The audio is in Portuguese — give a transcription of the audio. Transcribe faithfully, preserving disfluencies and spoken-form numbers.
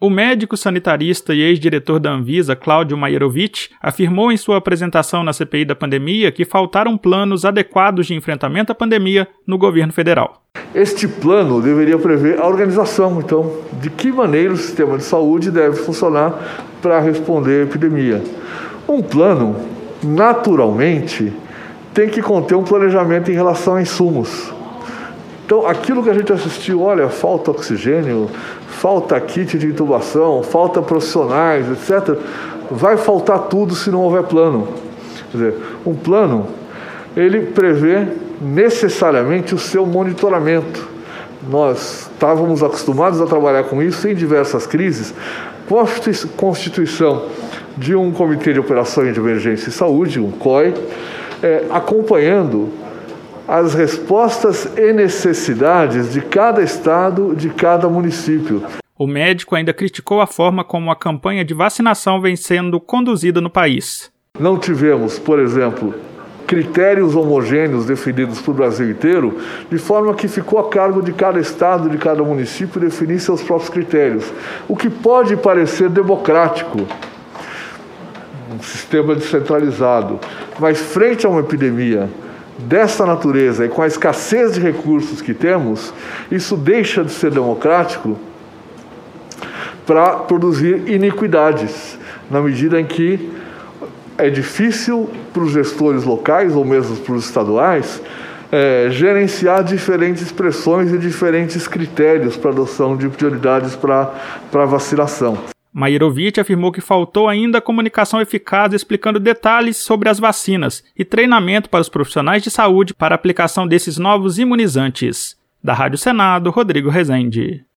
O médico sanitarista e ex-diretor da Anvisa, Cláudio Maierovitch, afirmou em sua apresentação na C P I da pandemia que faltaram planos adequados de enfrentamento à pandemia no governo federal. Este plano deveria prever a organização, então, de que maneira o sistema de saúde deve funcionar para responder à epidemia. Um plano, naturalmente, tem que conter um planejamento em relação a insumos. Então, aquilo que a gente assistiu, olha, falta oxigênio, falta kit de intubação, falta profissionais, etcétera, vai faltar tudo se não houver plano. Quer dizer, um plano, ele prevê necessariamente o seu monitoramento. Nós estávamos acostumados a trabalhar com isso em diversas crises, com a constituição de um Comitê de Operações de Emergência e Saúde, um C O I, é, acompanhando as respostas e necessidades de cada estado, de cada município. O médico ainda criticou a forma como a campanha de vacinação vem sendo conduzida no país. Não tivemos, por exemplo, critérios homogêneos definidos para o Brasil inteiro, de forma que ficou a cargo de cada estado, de cada município, definir seus próprios critérios. O que pode parecer democrático, um sistema descentralizado, mas frente a uma epidemia dessa natureza e com a escassez de recursos que temos, isso deixa de ser democrático para produzir iniquidades, na medida em que é difícil para os gestores locais ou mesmo para os estaduais é, gerenciar diferentes pressões e diferentes critérios para adoção de prioridades para a vacinação. Maierovitch afirmou que faltou ainda comunicação eficaz explicando detalhes sobre as vacinas e treinamento para os profissionais de saúde para a aplicação desses novos imunizantes. Da Rádio Senado, Rodrigo Rezende.